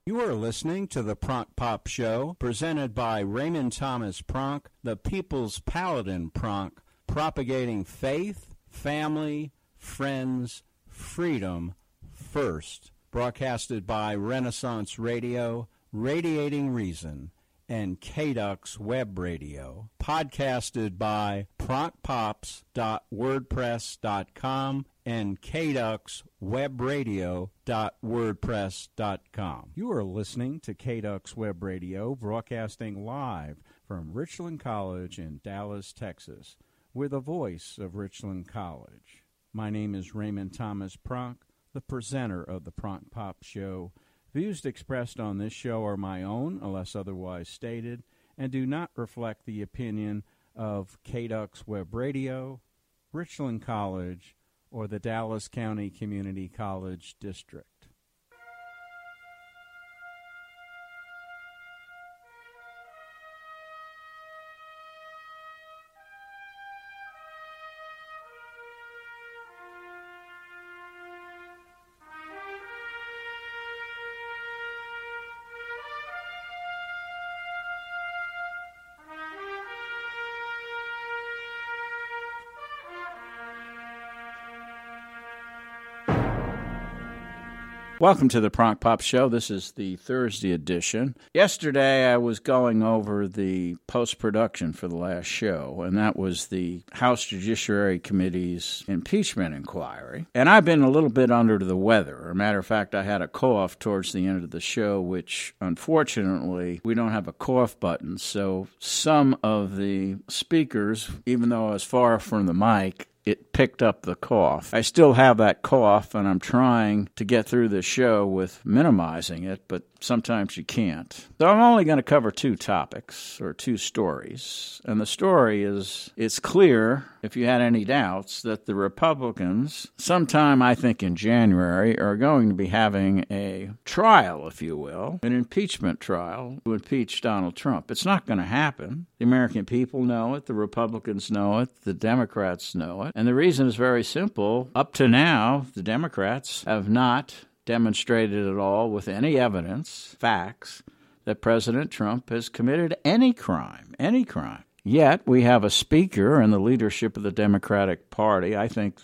You are listening to the Pronk Pop Show, presented by Raymond Thomas Pronk, the People's Paladin Pronk, propagating faith, family, friends, freedom first. Broadcasted by Renaissance Radio, Radiating Reason, and KDUX Web Radio. Podcasted by pronkpops.wordpress.com and kduxwebradio.wordpress.com. You are listening to KDUX Web Radio, broadcasting live from Richland College in Dallas, Texas. We're the voice of Richland College. My name is Raymond Thomas Pronk, the presenter of the Pronk Pop Show. Views expressed on this show are my own, unless otherwise stated, and do not reflect the opinion of KDUX Web Radio, Richland College, or the Dallas County Community College District. Welcome to the Pronk Pop Show. This is the Thursday edition. Yesterday, I was going over the post-production for the last show, and that was the House Judiciary Committee's impeachment inquiry. And I've been a little bit under the weather. As a matter of fact, I had a cough towards the end of the show, which, unfortunately, we don't have a cough button. So some of the speakers, even though I was far from the mic, it picked up the cough. I still have that cough, and I'm trying to get through the show with minimizing it, but sometimes you can't. So I'm only going to cover two topics, or two stories. And the story is, it's clear, if you had any doubts, that the Republicans, sometime I think in January, are going to be having a trial, if you will, an impeachment trial to impeach Donald Trump. It's not going to happen. The American people know it. The Republicans know it. The Democrats know it. And the reason is very simple. Up to now, the Democrats have not demonstrated at all with any evidence, facts, that President Trump has committed any crime. Yet we have a speaker and the leadership of the Democratic Party. I think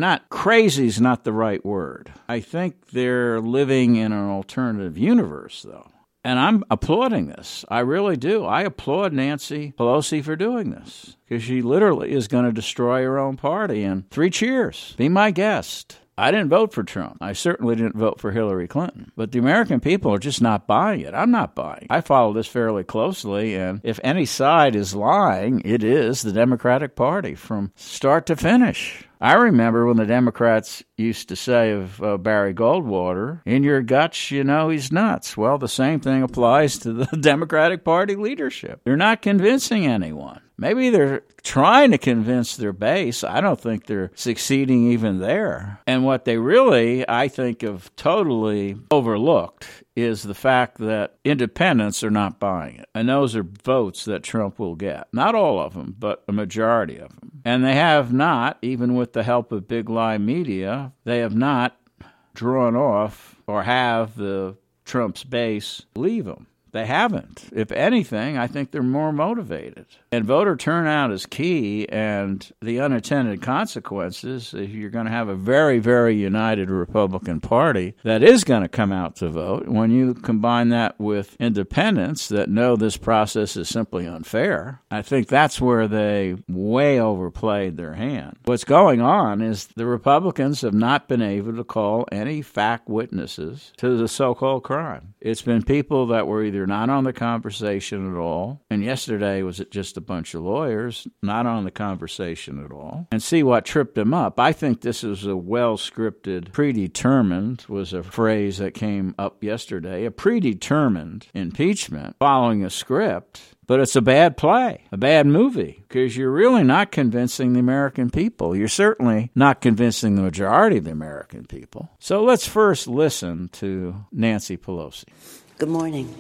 crazy is not the right word. I think they're living in an alternative universe, though. And I'm applauding this. I really do. I applaud Nancy Pelosi for doing this, because she literally is going to destroy her own party. And 3 cheers. Be my guest. I didn't vote for Trump. I certainly didn't vote for Hillary Clinton. But the American people are just not buying it. I'm not buying it. I follow this fairly closely, and if any side is lying, it is the Democratic Party from start to finish. I remember when the Democrats used to say of Barry Goldwater, in your guts, you know he's nuts. Well, the same thing applies to the Democratic Party leadership. They're not convincing anyone. Maybe they're trying to convince their base. I don't think they're succeeding even there. And what they really, I think, have totally overlooked is the fact that independents are not buying it. And those are votes that Trump will get. Not all of them, but a majority of them. And they have not, even with the help of big lie media, they have not drawn off or have the Trump's base leave them. They haven't. If anything, I think they're more motivated. And voter turnout is key, and the unintended consequences, if you're going to have a very, very united Republican Party that is going to come out to vote, when you combine that with independents that know this process is simply unfair, I think that's where they way overplayed their hand. What's going on is the Republicans have not been able to call any fact witnesses to the so-called crime. It's been people that were either not on the conversation at all, and yesterday was it just a bunch of lawyers not on the conversation at all, and see what tripped them up. I think this is a well-scripted, predetermined was a phrase that came up yesterday, a predetermined impeachment following a script. But it's a bad play, a bad movie, because you're really not convincing the American people. You're certainly not convincing the majority of the American people. So let's first listen to Nancy Pelosi. Good morning.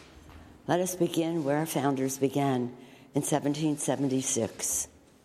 Let us begin where our founders began in 1776,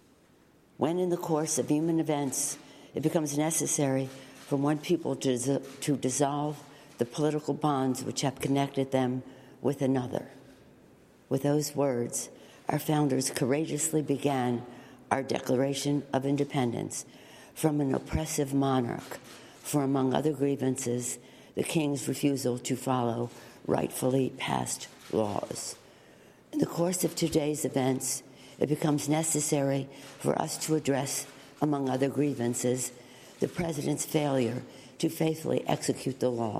when in the course of human events it becomes necessary for one people to dissolve the political bonds which have connected them with another. With those words, our founders courageously began our Declaration of Independence from an oppressive monarch for, among other grievances, the king's refusal to follow rightfully passed laws. In the course of today's events, it becomes necessary for us to address, among other grievances, the president's failure to faithfully execute the law.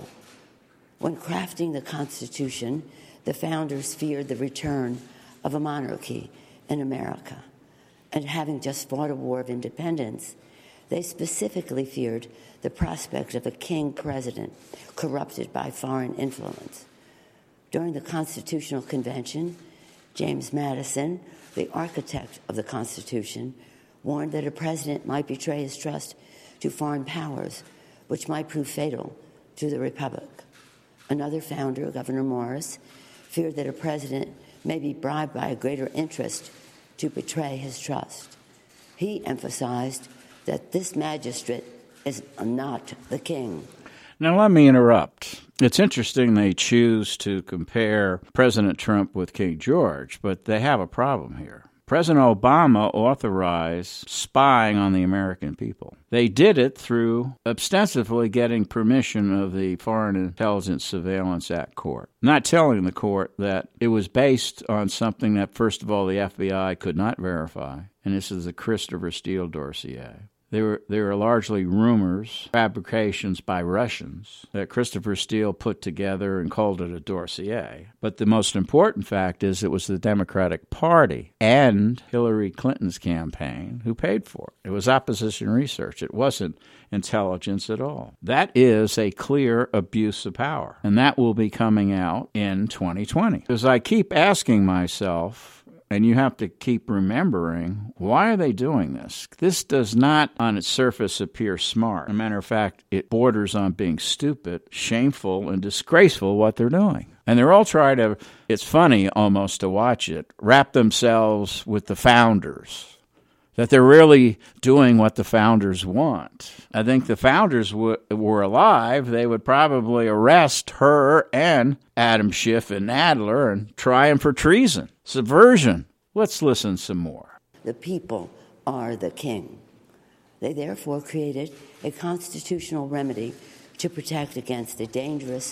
When crafting the Constitution, the founders feared the return of a monarchy in America. And having just fought a war of independence, they specifically feared the prospect of a king president corrupted by foreign influence. During the Constitutional Convention, James Madison, the architect of the Constitution, warned that a president might betray his trust to foreign powers, which might prove fatal to the Republic. Another founder, Gouverneur Morris, feared that a president may be bribed by a greater interest to betray his trust. He emphasized that this magistrate is not the king. Now, let me interrupt. It's interesting they choose to compare President Trump with King George, but they have a problem here. President Obama authorized spying on the American people. They did it through ostensibly getting permission of the Foreign Intelligence Surveillance Act court, not telling the court that it was based on something that, first of all, the FBI could not verify, and this is the Christopher Steele dossier. They were largely rumors, fabrications by Russians that Christopher Steele put together and called it a dossier. But the most important fact is it was the Democratic Party and Hillary Clinton's campaign who paid for it. It was opposition research. It wasn't intelligence at all. That is a clear abuse of power, and that will be coming out in 2020. As I keep asking myself, and you have to keep remembering, why are they doing this? This does not, on its surface, appear smart. As a matter of fact, it borders on being stupid, shameful, and disgraceful what they're doing. And they're all trying to, it's funny almost to watch it, wrap themselves with the founders, that they're really doing what the founders want. I think the founders were alive, they would probably arrest her and Adam Schiff and Nadler and try him for treason. Subversion. Let's listen some more. The people are the king. They therefore created a constitutional remedy to protect against a dangerous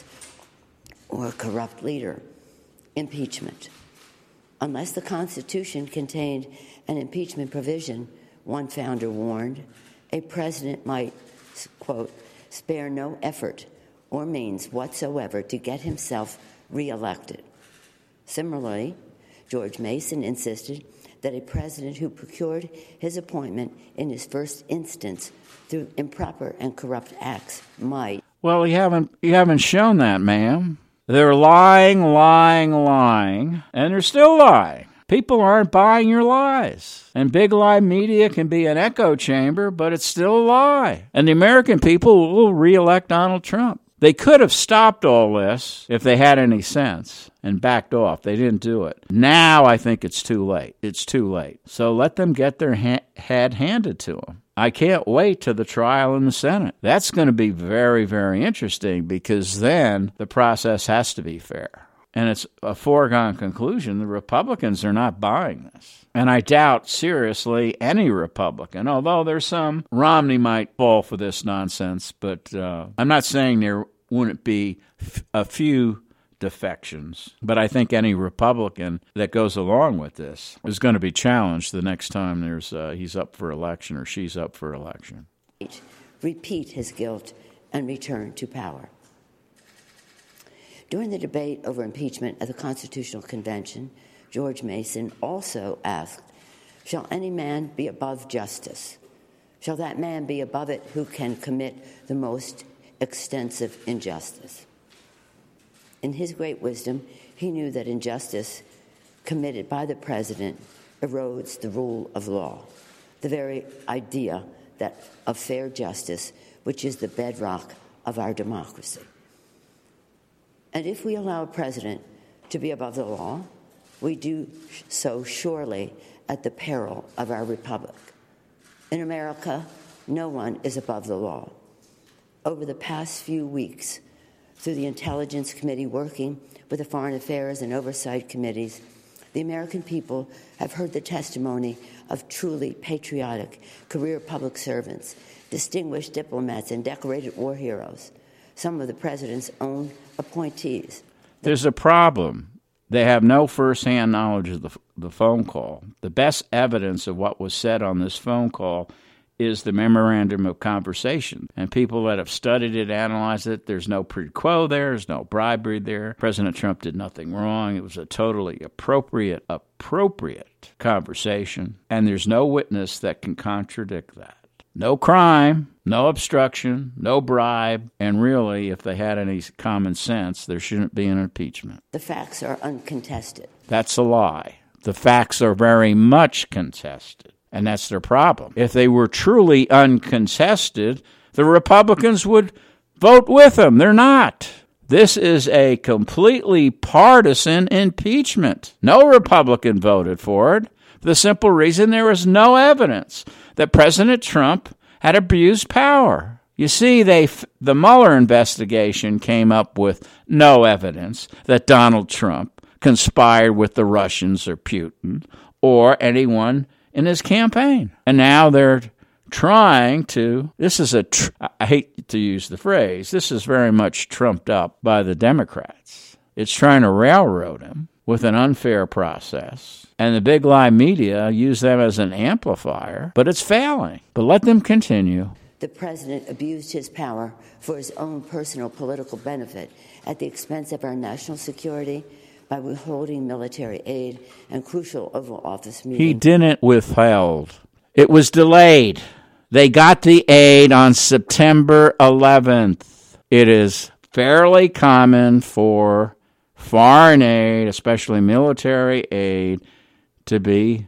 or corrupt leader, impeachment. Unless the Constitution contained an impeachment provision, one founder warned, a president might, quote, spare no effort or means whatsoever to get himself reelected. Similarly, George Mason insisted that a president who procured his appointment in his first instance through improper and corrupt acts might. Well, you haven't shown that, ma'am. They're lying, and they're still lying. People aren't buying your lies. And big lie media can be an echo chamber, but it's still a lie. And the American people will reelect Donald Trump. They could have stopped all this if they had any sense and backed off. They didn't do it. Now I think it's too late. It's too late. So let them get their head handed to them. I can't wait to the trial in the Senate. That's going to be very, very interesting because then the process has to be fair. And it's a foregone conclusion. The Republicans are not buying this. And I doubt seriously any Republican, although there's some, Romney might fall for this nonsense, but I'm not saying there wouldn't be a few defections. But I think any Republican that goes along with this is going to be challenged the next time he's up for election or she's up for election. Repeat his guilt and return to power. During the debate over impeachment at the Constitutional Convention, George Mason also asked, shall any man be above justice? Shall that man be above it who can commit the most extensive injustice? In his great wisdom, he knew that injustice committed by the president erodes the rule of law, the very idea of fair justice, which is the bedrock of our democracy. And if we allow a president to be above the law, we do so surely at the peril of our republic. In America, no one is above the law. Over the past few weeks, through the Intelligence Committee working with the Foreign Affairs and Oversight Committees, the American people have heard the testimony of truly patriotic career public servants, distinguished diplomats, and decorated war heroes, some of the president's own appointees. There's a problem. They have no firsthand knowledge of the phone call. The best evidence of what was said on this phone call is the memorandum of conversation. And people that have studied it, analyzed it, there's no quid pro quo there, there's no bribery there. President Trump did nothing wrong. It was a totally appropriate conversation. And there's no witness that can contradict that. No crime, no obstruction, no bribe, and really, if they had any common sense, there shouldn't be an impeachment. The facts are uncontested. That's a lie. The facts are very much contested, and that's their problem. If they were truly uncontested, the Republicans would vote with them. They're not. This is a completely partisan impeachment. No Republican voted for it for the simple reason there was no evidence that President Trump had abused power. You see, the Mueller investigation came up with no evidence that Donald Trump conspired with the Russians or Putin or anyone in his campaign. And now they're trying to, I hate to use the phrase, this is very much trumped up by the Democrats. It's trying to railroad him with an unfair process. And the big lie media use them as an amplifier, but it's failing. But let them continue. The president abused his power for his own personal political benefit at the expense of our national security by withholding military aid and crucial Oval Office meetings. He didn't withhold. It was delayed. They got the aid on September 11th. It is fairly common for foreign aid, especially military aid, to be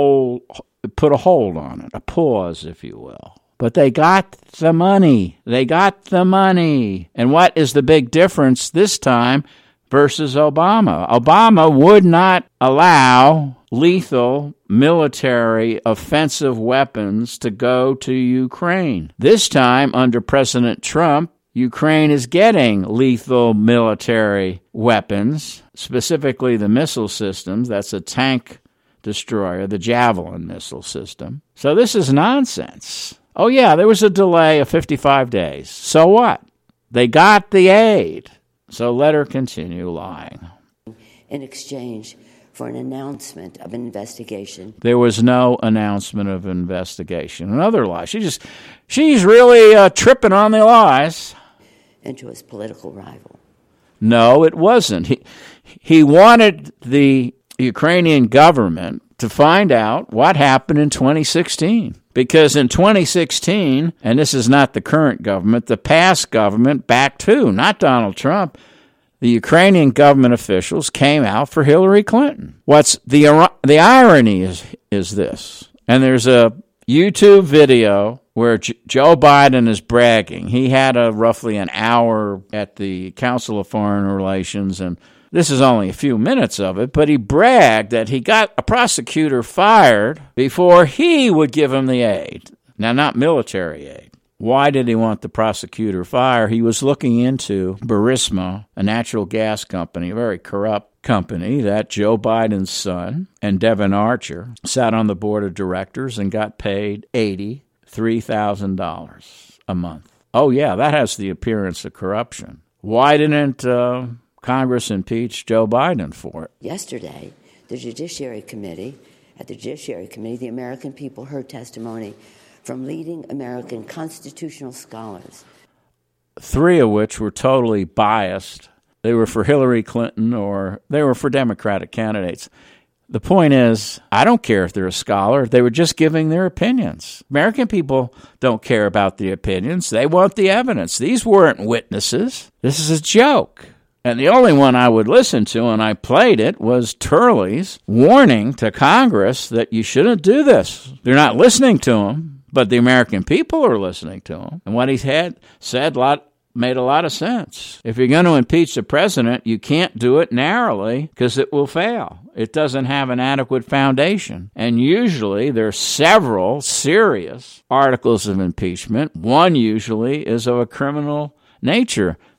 put a hold on it, a pause, if you will. But they got the money. They got the money. And what is the big difference this time versus Obama? Obama would not allow lethal military offensive weapons to go to Ukraine. This time, under President Trump, Ukraine is getting lethal military weapons, specifically the missile systems. That's a tank destroyer, the Javelin missile system. So this is nonsense. Oh, yeah, there was a delay of 55 days. So what? They got the aid. So let her continue lying. In exchange for an announcement of an investigation. There was no announcement of investigation. Another lie. She's really tripping on the lies. Into his political rival. No, it wasn't. He wanted the Ukrainian government to find out what happened in 2016. Because in 2016, and this is not the current government, the past government back to, not Donald Trump, the Ukrainian government officials came out for Hillary Clinton. What's the irony is this, and there's a YouTube video where Joe Biden is bragging. He had roughly an hour at the Council of Foreign Relations, and this is only a few minutes of it, but he bragged that he got a prosecutor fired before he would give him the aid. Now, not military aid. Why did he want the prosecutor fired? He was looking into Burisma, a natural gas company, a very corrupt company that Joe Biden's son and Devin Archer sat on the board of directors and got paid $83,000 a month. Oh, yeah, that has the appearance of corruption. Why didn't Congress impeach Joe Biden for it? Yesterday, the Judiciary Committee, the American people heard testimony from leading American constitutional scholars. 3 of which were totally biased. They were for Hillary Clinton or they were for Democratic candidates. The point is, I don't care if they're a scholar. They were just giving their opinions. American people don't care about the opinions. They want the evidence. These weren't witnesses. This is a joke. And the only one I would listen to, and I played it, was Turley's warning to Congress that you shouldn't do this. They're not listening to him, but the American people are listening to him. And what he had said made a lot of sense. If you're going to impeach the president, you can't do it narrowly because it will fail. It doesn't have an adequate foundation. And usually there are several serious articles of impeachment. One usually is of a criminal nature.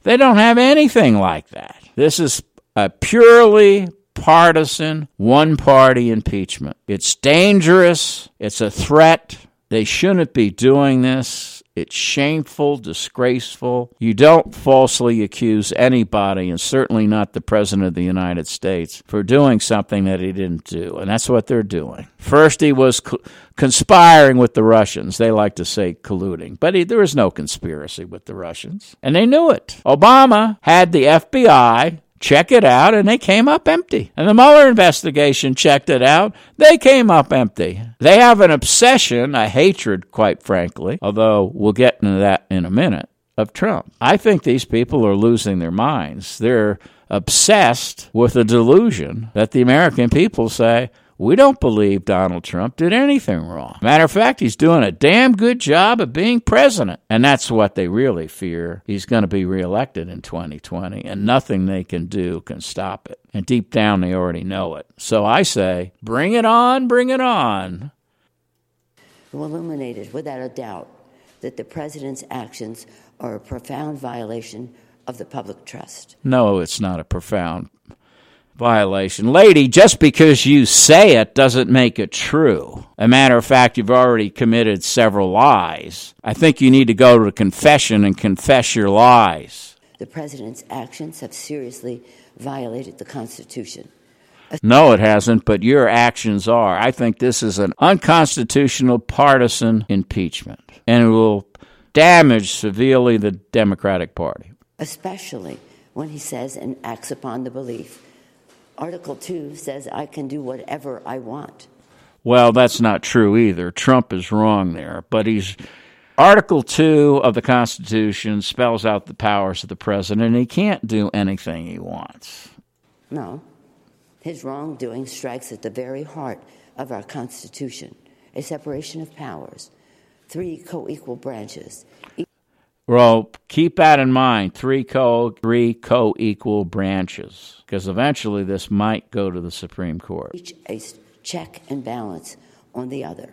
They don't have anything like that. This is a purely partisan, one-party impeachment. It's dangerous. It's a threat. They shouldn't be doing this. It's shameful, disgraceful. You don't falsely accuse anybody, and certainly not the President of the United States, for doing something that he didn't do, and that's what they're doing. First, he was conspiring with the Russians. They like to say colluding, but there was no conspiracy with the Russians, and they knew it. Obama had the FBI check it out, and they came up empty. And the Mueller investigation checked it out. They came up empty. They have an obsession, a hatred, quite frankly, although we'll get into that in a minute, of Trump. I think these people are losing their minds. They're obsessed with a delusion that the American people say, we don't believe Donald Trump did anything wrong. Matter of fact, he's doing a damn good job of being president. And that's what they really fear. He's going to be reelected in 2020, and nothing they can do can stop it. And deep down, they already know it. So I say, bring it on, bring it on. Who illuminated without a doubt that the president's actions are a profound violation of the public trust. No, it's not a profound violation. Lady, just because you say it doesn't make it true. A matter of fact, you've already committed several lies. I think you need to go to confession and confess your lies. The president's actions have seriously violated the Constitution. No, it hasn't, but your actions are. I think this is an unconstitutional partisan impeachment, and it will damage severely the Democratic Party. Especially when he says and acts upon the belief Article 2 says I can do whatever I want. Well, that's not true either. Trump is wrong there. But Article 2 of the Constitution spells out the powers of the president, and he can't do anything he wants. No. His wrongdoing strikes at the very heart of our Constitution, a separation of powers, 3 co-equal branches. Well, keep that in mind, three co-equal branches, because eventually this might go to the Supreme Court. Each a check and balance on the other.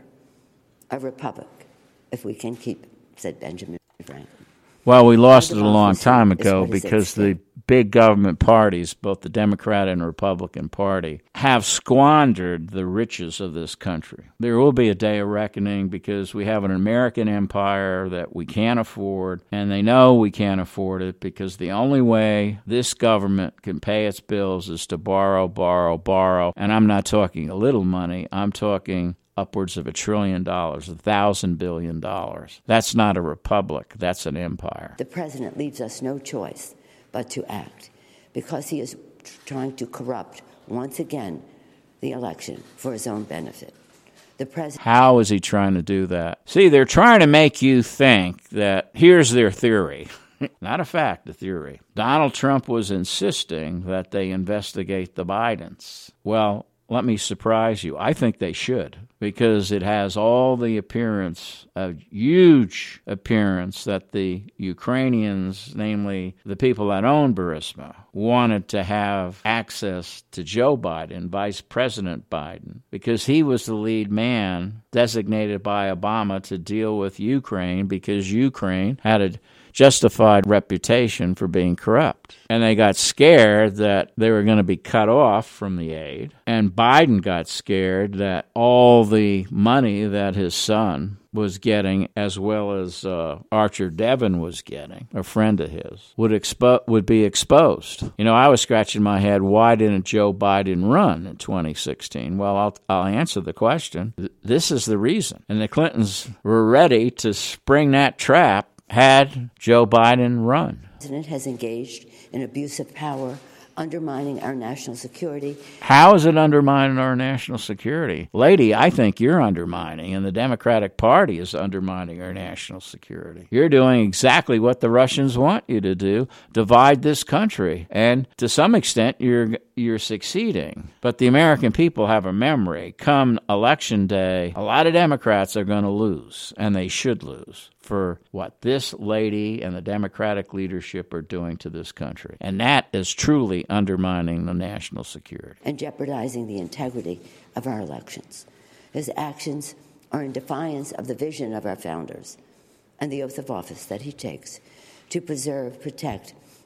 A republic, if we can keep it, said Benjamin Franklin. Well, we lost it a long time ago because the big government parties, both the Democrat and Republican Party, have squandered the riches of this country. There will be a day of reckoning because we have an American empire that we can't afford, and they know we can't afford it because the only way this government can pay its bills is to borrow, borrow, borrow. And I'm not talking a little money. I'm talking upwards of $1 trillion, $1,000 billion. That's not a republic. That's an empire. The president leaves us no choice but to act because he is trying to corrupt, once again, the election for his own benefit. The president. How is he trying to do that? See, they're trying to make you think that here's their theory. Not a fact, a theory. Donald Trump was insisting that they investigate the Bidens. Well, let me surprise you. I think they should, because it has all the appearance, a huge appearance, that the Ukrainians, namely the people that own Burisma, wanted to have access to Joe Biden, Vice President Biden, because he was the lead man designated by Obama to deal with Ukraine, because Ukraine had a justified reputation for being corrupt. And they got scared that they were going to be cut off from the aid. And Biden got scared that all the money that his son was getting, as well as Archer Devin was getting, a friend of his, would be exposed. You know, I was scratching my head, why didn't Joe Biden run in 2016? Well, I'll answer the question. This is the reason. And the Clintons were ready to spring that trap had Joe Biden run. The president has engaged in abuse of power, undermining our national security. How is it undermining our national security? Lady, I think you're undermining, and the Democratic Party is undermining our national security. You're doing exactly what the Russians want you to do, divide this country. And to some extent, you're succeeding. But the American people have a memory. Come Election Day, a lot of Democrats are going to lose, and they should lose, for what this lady and the Democratic leadership are doing to this country. And that is truly undermining the national security. And jeopardizing the integrity of our elections. His actions are in defiance of the vision of our founders and the oath of office that he takes to preserve, protect,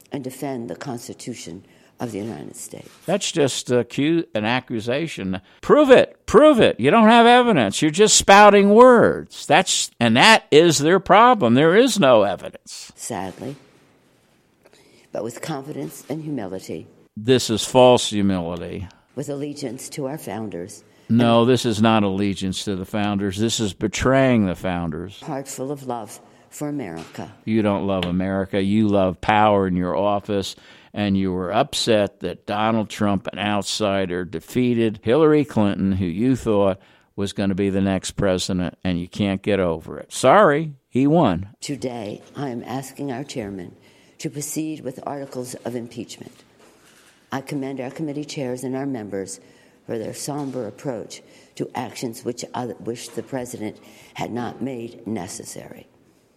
and defend the Constitution of the United States. That's just an accusation. Prove it. Prove it. You don't have evidence. You're just spouting words. That is their problem. There is no evidence. Sadly, but with confidence and humility. This is false humility. With allegiance to our founders. No, this is not allegiance to the founders. This is betraying the founders. Heart full of love for America. You don't love America. You love power in your office, and you were upset that Donald Trump, an outsider, defeated Hillary Clinton, who you thought was going to be the next president, and you can't get over it. Sorry, he won. Today, I am asking our chairman to proceed with articles of impeachment. I commend our committee chairs and our members for their somber approach to actions which the president had not made necessary.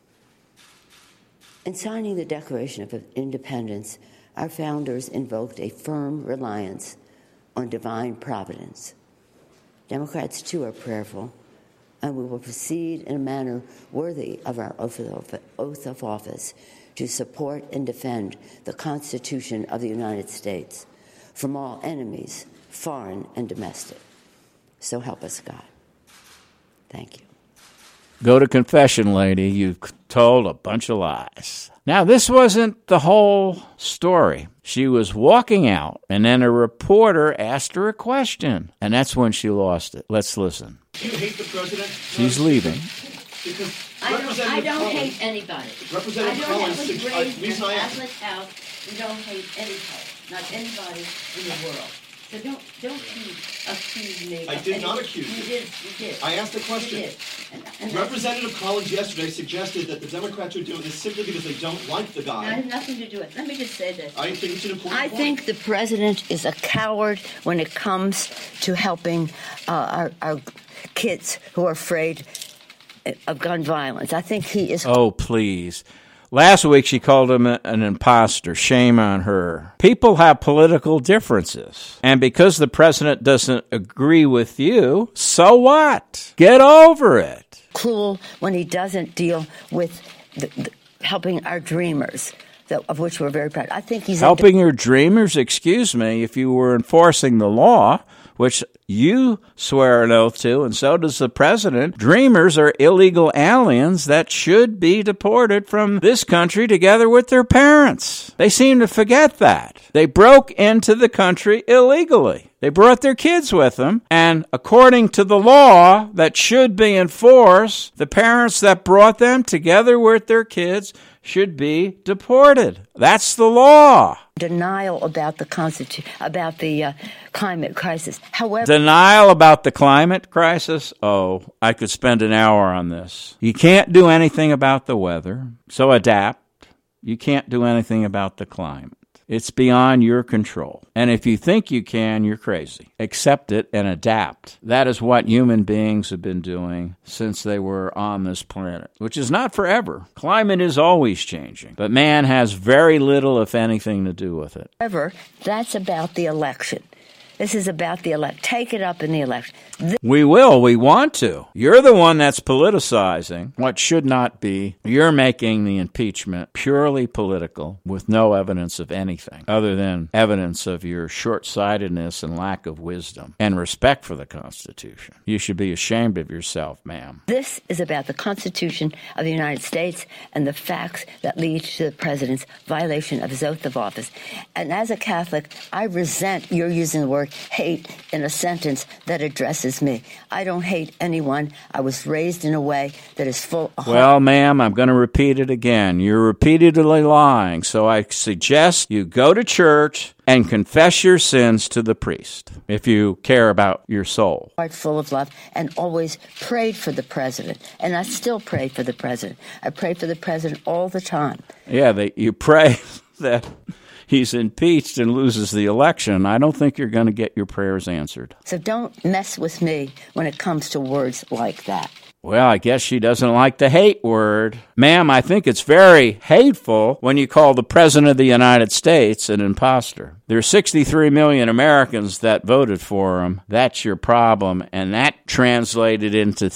In signing the Declaration of Independence, our founders invoked a firm reliance on divine providence. Democrats, too, are prayerful, and we will proceed in a manner worthy of our oath of office to support and defend the Constitution of the United States from all enemies, foreign and domestic. So help us God. Thank you. Go to confession, lady. You've told a bunch of lies. Now, this wasn't the whole story. She was walking out, and then a reporter asked her a question, and that's when she lost it. Let's listen. Do you hate the president? She's leaving. Because I don't hate anybody. Representative Collins, the reason I asked. We don't hate anybody, not anybody in the world. So don't you accuse me. I did not accuse you. You did. I asked a question. You did. And Representative Collins yesterday suggested that the Democrats are doing this simply because they don't like the guy. I have nothing to do with it. Let me just say this. I think it's an important I point. think the president is a coward when it comes to helping our kids who are afraid of gun violence. I think he is. Oh, please. Last week she called him an imposter. Shame on her. People have political differences. And because the president doesn't agree with you, so what? Get over it. Cruel when he doesn't deal with helping our dreamers, of which we're very proud. I think he's helping your dreamers. Excuse me, if you were enforcing the law, which you swear an oath to, and so does the president, dreamers are illegal aliens that should be deported from this country together with their parents. They seem to forget that. They broke into the country illegally. They brought their kids with them, and according to the law that should be enforced, the parents that brought them together with their kids should be deported. That's the law. Denial about the climate crisis. However, denial about the climate crisis? Oh, I could spend an hour on this. You can't do anything about the weather, so adapt. You can't do anything about the climate. It's beyond your control. And if you think you can, you're crazy. Accept it and adapt. That is what human beings have been doing since they were on this planet, which is not forever. Climate is always changing, but man has very little, if anything, to do with it. However, that's about the election. This is about the election. Take it up in the election. We will. We want to. You're the one that's politicizing what should not be. You're making the impeachment purely political with no evidence of anything other than evidence of your short-sightedness and lack of wisdom and respect for the Constitution. You should be ashamed of yourself, ma'am. This is about the Constitution of the United States and the facts that lead to the president's violation of his oath of office. And as a Catholic, I resent your using the word hate in a sentence that addresses me. I don't hate anyone. I was raised in a way that is full of... Well, ma'am, I'm going to repeat it again. You're repeatedly lying, so I suggest you go to church and confess your sins to the priest if you care about your soul. Heart full of love, and always prayed for the president. And I still pray for the president. I pray for the president all the time. Yeah, you pray that he's impeached and loses the election. I don't think you're going to get your prayers answered. So don't mess with me when it comes to words like that. Well, I guess she doesn't like the hate word. Ma'am, I think it's very hateful when you call the President of the United States an imposter. There are 63 million Americans that voted for him. That's your problem, and that translated into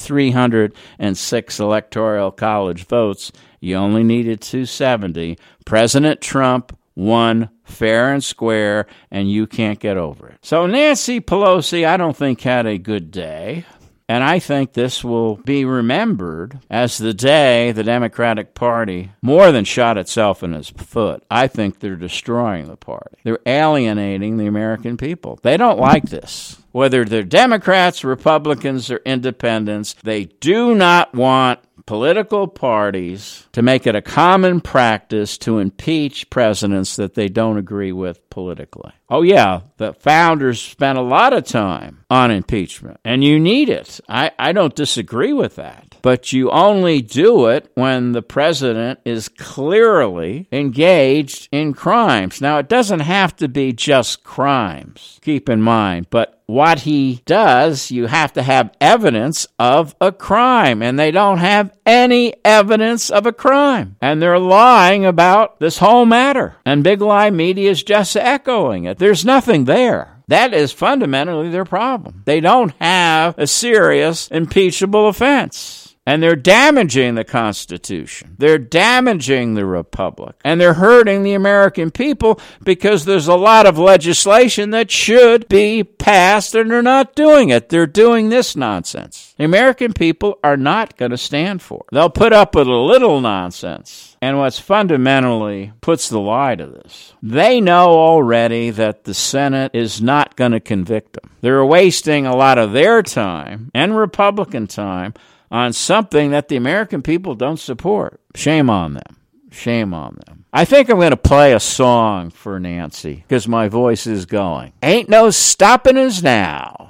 306 electoral college votes. You only needed 270. President Trump won fair and square, and you can't get over it. So Nancy Pelosi, I don't think, had a good day. And I think this will be remembered as the day the Democratic Party more than shot itself in its foot. I think they're destroying the party. They're alienating the American people. They don't like this. Whether they're Democrats, Republicans, or independents, they do not want political parties to make it a common practice to impeach presidents that they don't agree with politically. Oh, yeah, the founders spent a lot of time on impeachment, and you need it. I don't disagree with that. But you only do it when the president is clearly engaged in crimes. Now, it doesn't have to be just crimes, keep in mind, but what he does, you have to have evidence of a crime, and they don't have any evidence of a crime. And they're lying about this whole matter. And Big Lie Media is just echoing it. There's nothing there. That is fundamentally their problem. They don't have a serious impeachable offense. And they're damaging the Constitution. They're damaging the Republic. And they're hurting the American people because there's a lot of legislation that should be passed, and they're not doing it. They're doing this nonsense. The American people are not going to stand for it. They'll put up with a little nonsense. And what's fundamentally puts the lie to this, they know already that the Senate is not going to convict them. They're wasting a lot of their time and Republican time on something that the American people don't support. Shame on them. Shame on them. I think I'm going to play a song for Nancy because my voice is going. Ain't no stopping us now.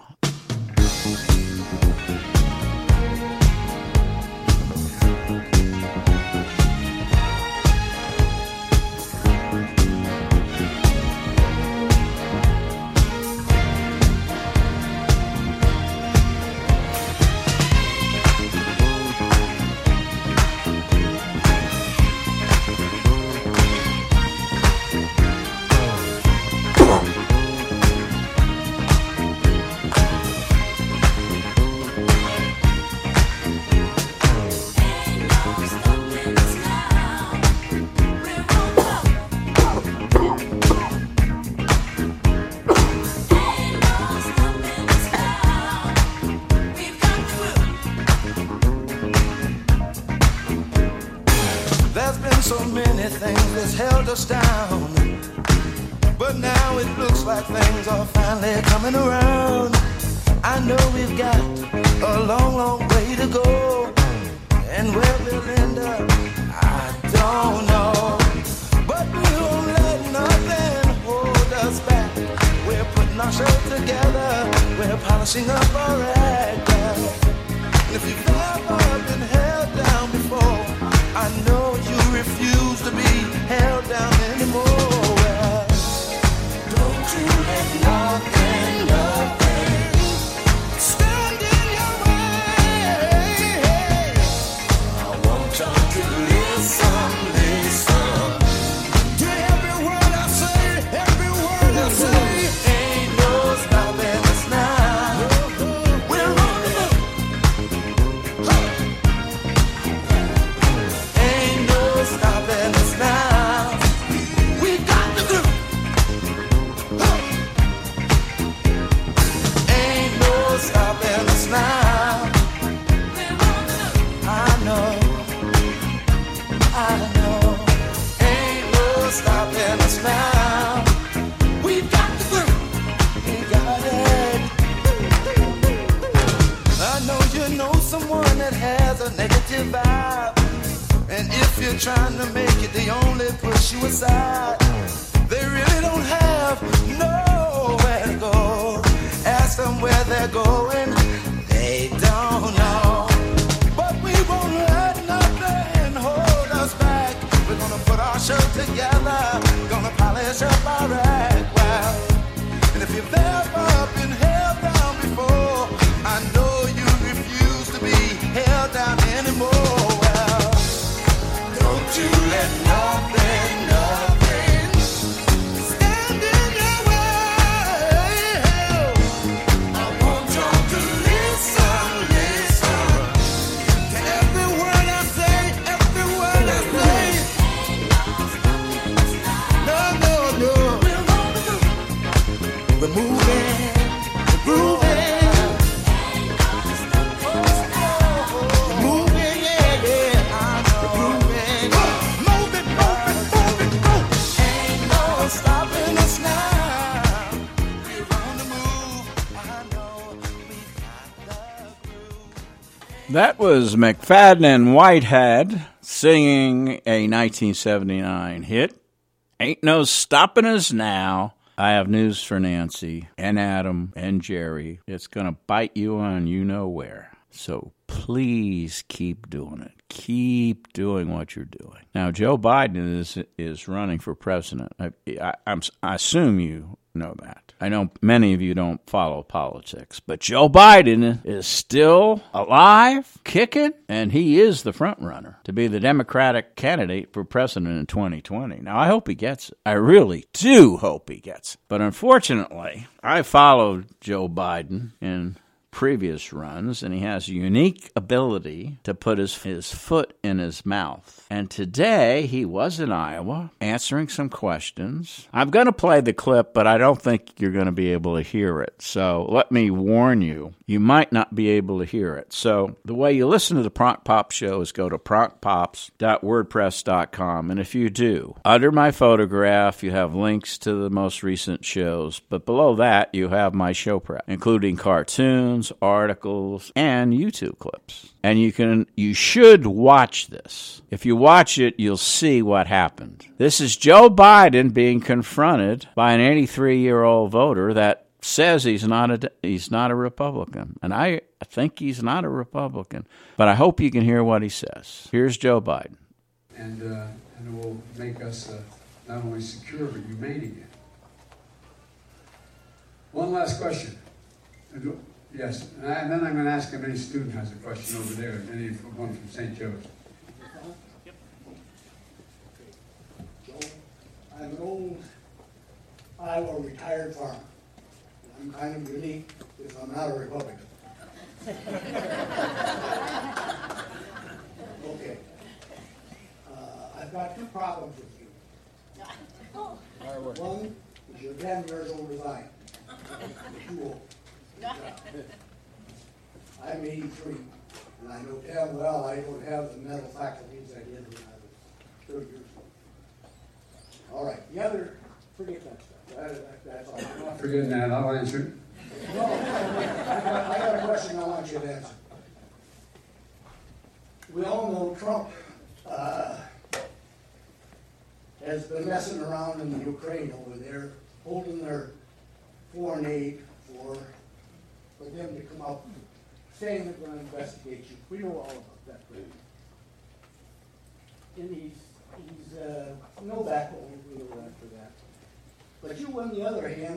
So many things that's held us down, but now it looks like things are finally coming around. I know we've got a long, long way to go, and where we'll end up, I don't know. But we won't let nothing hold us back. We're putting our show together, we're polishing up our act. And if you've ever been held down before, I know you refuse to be held down anymore. Well, don't you let nothing stand in your way. I want you to listen to every word I say, every word I say. Ain't no stopping us now. We're on the move. Ain't no stopping us now. We got the groove. Ain't no stopping us now. I know. Ain't no stopping us now. We got the groove. We got it. I know you know someone that has a negative vibe. And if you're trying to make it, they only push you aside. They really don't have nowhere to go. Ask them where they're going, they don't know. But we won't let nothing hold us back. We're gonna put our show together, gonna polish up our act. Well, and if you've ever been held down before, I know you refuse to be held down anymore. Well, don't you let nothing stand in your way. I want you to listen to every word I say, every word I say. No, That was McFadden and Whitehead singing a 1979 hit, Ain't No Stopping Us Now. I have news for Nancy and Adam and Jerry. It's going to bite you on you know where. So please keep doing it. Keep doing what you're doing. Now, Joe Biden is running for president. I assume you know that. I know many of you don't follow politics, but Joe Biden is still alive, kicking, and he is the front runner to be the Democratic candidate for president in 2020. Now, I hope he gets it. I really do hope he gets it. But unfortunately, I followed Joe Biden in previous runs, and he has a unique ability to put his foot in his mouth. And today, he was in Iowa answering some questions. I'm going to play the clip, but I don't think you're going to be able to hear it. So let me warn you, you might not be able to hear it. So the way you listen to the Pronk Pop Show is go to pronkpops.wordpress.com. And if you do, under my photograph, you have links to the most recent shows. But below that, you have my show prep, including cartoons, articles, and YouTube clips. And you should watch this. If you watch it, you'll see what happened. This is Joe Biden being confronted by an 83-year-old voter that says he's not a Republican. And I think he's not a Republican. But I hope you can hear what he says. Here's Joe Biden. And it will make us not only secure, but humane again. One last question. Yes, and then I'm going to ask if any student has a question over there, anyone from St. Joe's. Yep. Joe, I'm an old Iowa retired farmer. I'm kind of unique because I'm not a Republican. Okay. I've got two problems with you. One is you're 10 years old as I am. You're too old. I'm 83, and I know damn well I don't have the mental faculties I did when I was 30 years old. All right, the other, forget that stuff. That's all. I'm not forgetting that. I'll answer it. No, I got a question I want you to answer. We all know Trump has been messing around in the Ukraine over there, holding their foreign aid for them to come out saying they're going to investigate you. We know all about that. And he's no backbone, we know that for that. But you, on the other hand,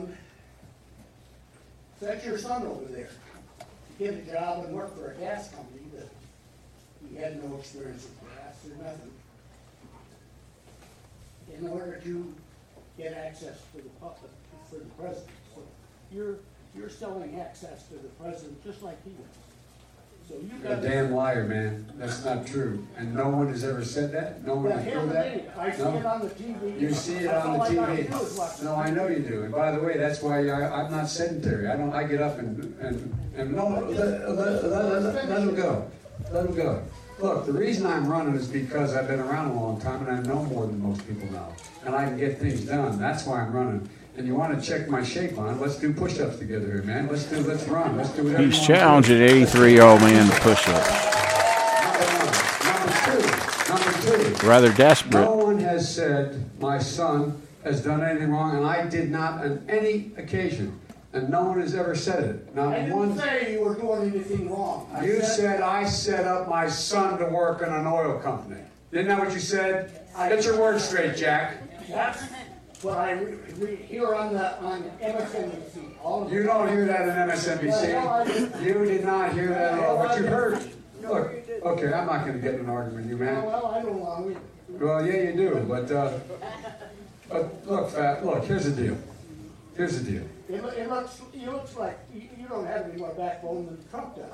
sent your son over there to get a job and work for a gas company that he had no experience with gas or nothing, in order to get access for the public, for the president. So you're selling access to the president just like he was. So You're a damn liar, man. That's not true. And no one has ever said that? No one has proved that? I see it on the TV. You see it on the TV. No, I know you do. And by the way, that's why I'm not sedentary. I get up and no, let him go. Let him go. Look, the reason I'm running is because I've been around a long time and I know more than most people know. And I can get things done. That's why I'm running. And you want to check my shape on, let's do push-ups together here, man. Let's run. Let's do whatever. He's challenging an 83-year-old man to push-ups. Number two. Rather desperate. No one has said my son has done anything wrong, and I did not on any occasion. And no one has ever said it. Not I didn't say you were doing anything wrong. You said I set up my son to work in an oil company. Isn't that what you said? Get your words straight, Jack. That's what I hear on MSNBC. You don't hear that on MSNBC. You did not hear that at all. What you heard. Look, okay, I'm not going to get in an argument with you, man. Well, I don't want to. Well, yeah, you do. But look, look, here's the deal. Here's the deal. It looks like you don't have any more backbone than Trump does.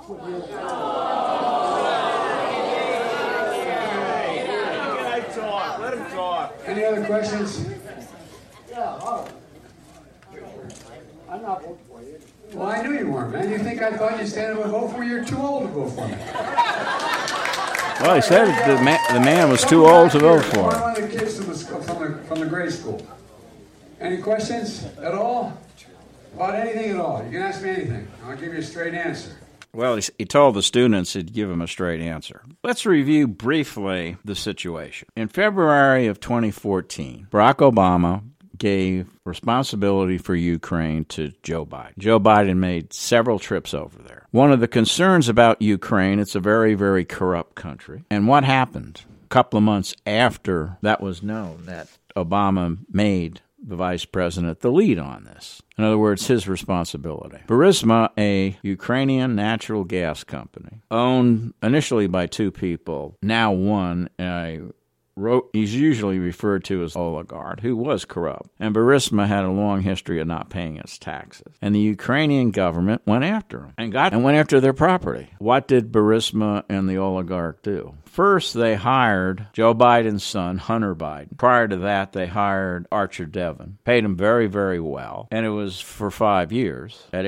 Let him talk. Any other questions? Yeah, all right. I I'm not voting for you. Well, I knew you weren't, man. You think I thought you'd stand up and vote for me? You're too old to vote for me. Well, he said the man was too old to vote for him. One of the kids from the grade school. Any questions at all? About anything at all? You can ask me anything. I'll give you a straight answer. Well, he told the students he'd give them a straight answer. Let's review briefly the situation. In February of 2014, Barack Obama gave responsibility for Ukraine to Joe Biden. Joe Biden made several trips over there. One of the concerns about Ukraine, it's a very, very corrupt country. And what happened? A couple of months after that was known, that Obama made the vice president the lead on this. In other words, his responsibility. Burisma, a Ukrainian natural gas company, owned initially by two people, now one, he's usually referred to as oligarch, who was corrupt. And Burisma had a long history of not paying its taxes. And the Ukrainian government went after him and went after their property. What did Burisma and the oligarch do? First, they hired Joe Biden's son, Hunter Biden. Prior to that, they hired Archer Devon, paid him very, very well, and it was for 5 years at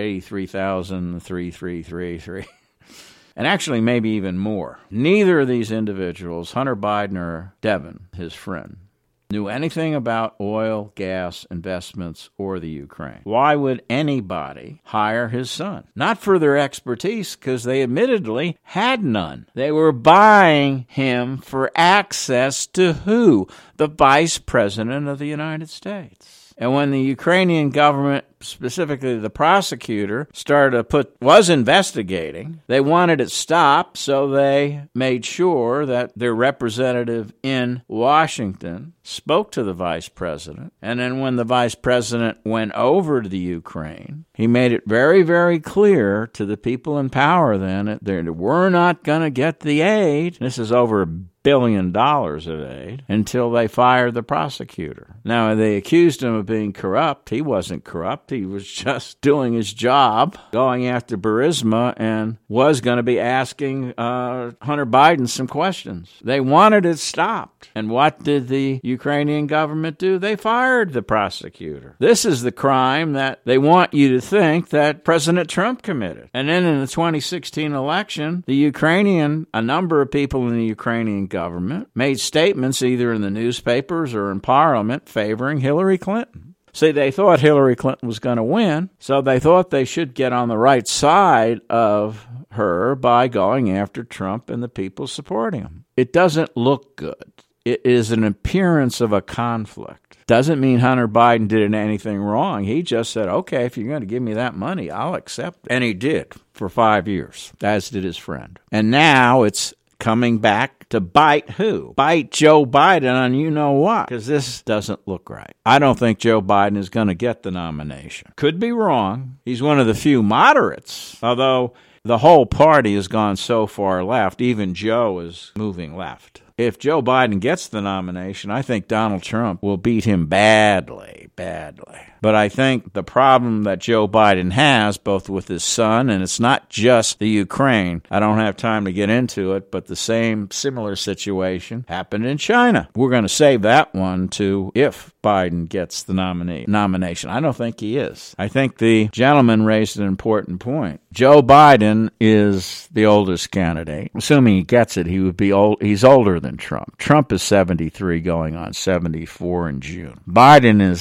$83,333. And actually maybe even more. Neither of these individuals, Hunter Biden or Devon, his friend, knew anything about oil, gas, investments, or the Ukraine. Why would anybody hire his son? Not for their expertise, because they admittedly had none. They were buying him for access to who? The Vice President of the United States. And when the Ukrainian government, specifically the prosecutor, was investigating, they wanted it stopped, so they made sure that their representative in Washington spoke to the vice president. And then when the vice president went over to the Ukraine, he made it very, very clear to the people in power then that we're not going to get the aid. This is over $1 billion of aid until they fired the prosecutor. Now, they accused him of being corrupt. He wasn't corrupt. He was just doing his job, going after Burisma, and was going to be asking Hunter Biden some questions. They wanted it stopped. And what did the Ukrainian government do? They fired the prosecutor. This is the crime that they want you to think that President Trump committed. And then in the 2016 election, a number of people in the Ukrainian government made statements either in the newspapers or in Parliament favoring Hillary Clinton. See, they thought Hillary Clinton was going to win, so they thought they should get on the right side of her by going after Trump and the people supporting him. It doesn't look good. It is an appearance of a conflict. Doesn't mean Hunter Biden did anything wrong. He just said, okay, if you're going to give me that money, I'll accept it. And he did for 5 years, as did his friend. And now it's coming back to bite who? Bite Joe Biden on you know what, because this doesn't look right. I don't think Joe Biden is going to get the nomination. Could be wrong. He's one of the few moderates, although the whole party has gone so far left, even Joe is moving left. If Joe Biden gets the nomination, I think Donald Trump will beat him badly. But I think the problem that Joe Biden has, both with his son, and it's not just the Ukraine, I don't have time to get into it, but the similar situation happened in China. We're going to save that one to if Biden gets the nomination. I don't think he is. I think the gentleman raised an important point. Joe Biden is the oldest candidate. Assuming he gets it, he would be old. He's older than Trump. Trump is 73 going on 74 in June. Biden is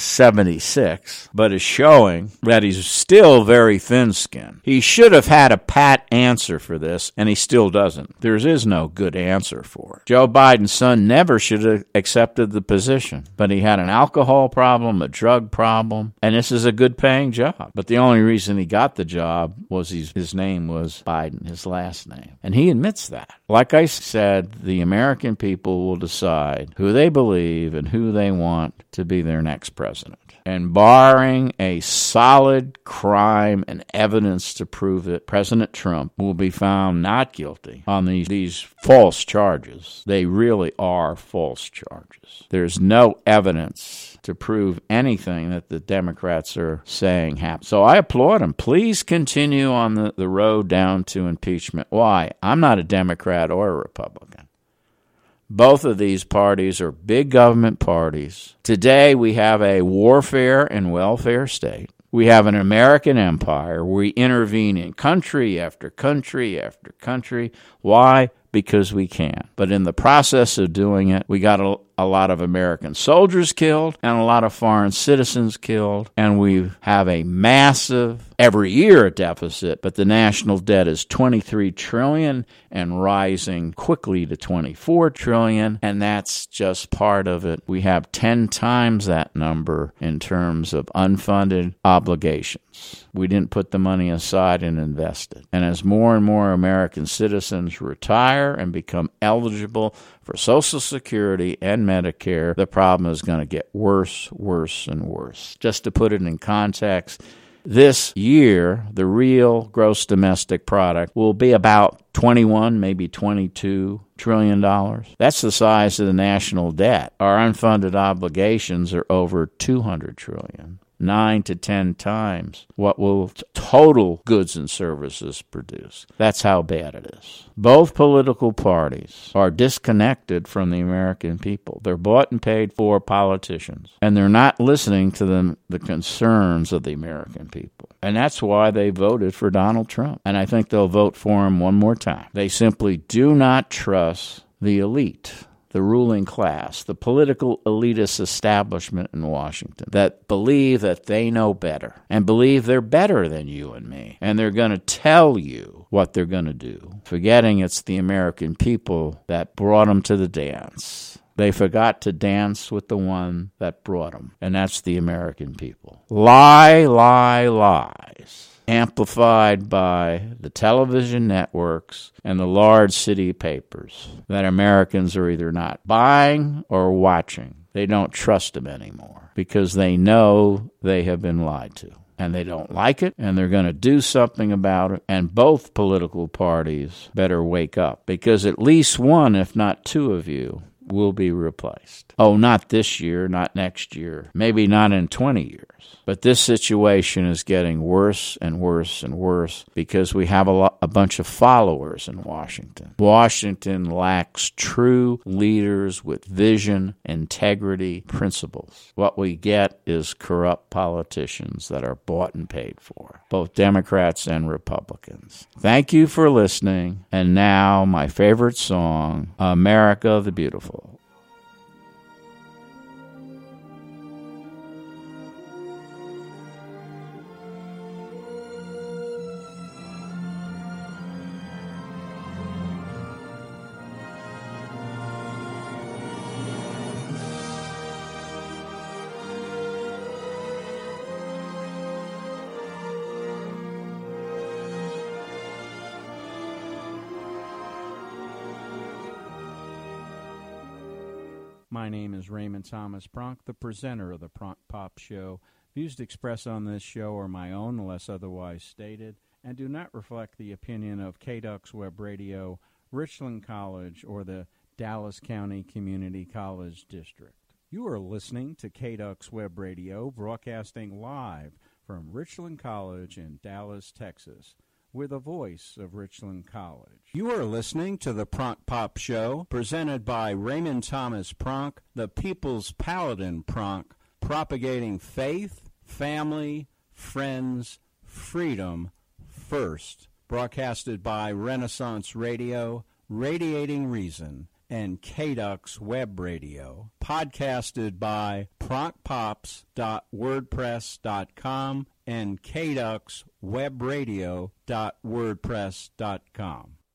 76, but is showing that he's still very thin-skinned. He should have had a pat answer for this, and he still doesn't. There is no good answer for it. Joe Biden's son never should have accepted the position, but he had an alcohol problem, a drug problem, and this is a good-paying job. But the only reason he got the job was his name was Biden, his last name. And he admits that. Like I said, the American people will decide who they believe and who they want to be their next president. And barring a solid crime and evidence to prove it, President Trump will be found not guilty on these false charges. They really are false charges. There's no evidence to prove anything that the Democrats are saying happened. So I applaud them. Please continue on the road down to impeachment. Why? I'm not a Democrat or a Republican. Both of these parties are big government parties. Today we have a warfare and welfare state. We have an American empire where we intervene in country after country after country. Why? Because we can. But in the process of doing it, we got a lot of American soldiers killed and a lot of foreign citizens killed, and we have a massive, every year, deficit, but the national debt is $23 trillion and rising quickly to $24 trillion, and that's just part of it. We have 10 times that number in terms of unfunded obligations. We didn't put the money aside and invest it. And as more and more American citizens retire and become eligible for Social Security and Medicare, the problem is going to get worse, worse, and worse. Just to put it in context, this year, the real gross domestic product will be about 21, maybe $22 trillion. That's the size of the national debt. Our unfunded obligations are over $200 trillion. 9 to 10 times what will total goods and services produce. That's how bad it is. Both political parties are disconnected from the American people. They're bought and paid for politicians, and they're not listening to the concerns of the American people. And that's why they voted for Donald Trump. And I think they'll vote for him one more time. They simply do not trust the elite, the ruling class, the political elitist establishment in Washington that believe that they know better and believe they're better than you and me. And they're going to tell you what they're going to do, forgetting it's the American people that brought them to the dance. They forgot to dance with the one that brought them, and that's the American people. Lie, lie, lies. Amplified by the television networks and the large city papers that Americans are either not buying or watching. They don't trust them anymore because they know they have been lied to. And they don't like it, and they're going to do something about it. And both political parties better wake up, because at least one, if not two of you, will be replaced. Oh, not this year, not next year, maybe not in 20 years. But this situation is getting worse and worse and worse because we have a bunch of followers in Washington. Washington lacks true leaders with vision, integrity, principles. What we get is corrupt politicians that are bought and paid for, both Democrats and Republicans. Thank you for listening. And now my favorite song, America the Beautiful. My name is Raymond Thomas Pronk, the presenter of the Pronk Pop Show. Views expressed on this show are my own, unless otherwise stated, and do not reflect the opinion of KDUX Web Radio, Richland College, or the Dallas County Community College District. You are listening to KDUX Web Radio, broadcasting live from Richland College in Dallas, Texas. We're the voice of Richland College. You are listening to the Pronk Pop Show, presented by Raymond Thomas Pronk, the People's Paladin Pronk, propagating faith, family, friends, freedom first. Broadcasted by Renaissance Radio, Radiating Reason, and KDUX Web Radio. Podcasted by pronkpops.wordpress.com and kduxwebradio.wordpress.com.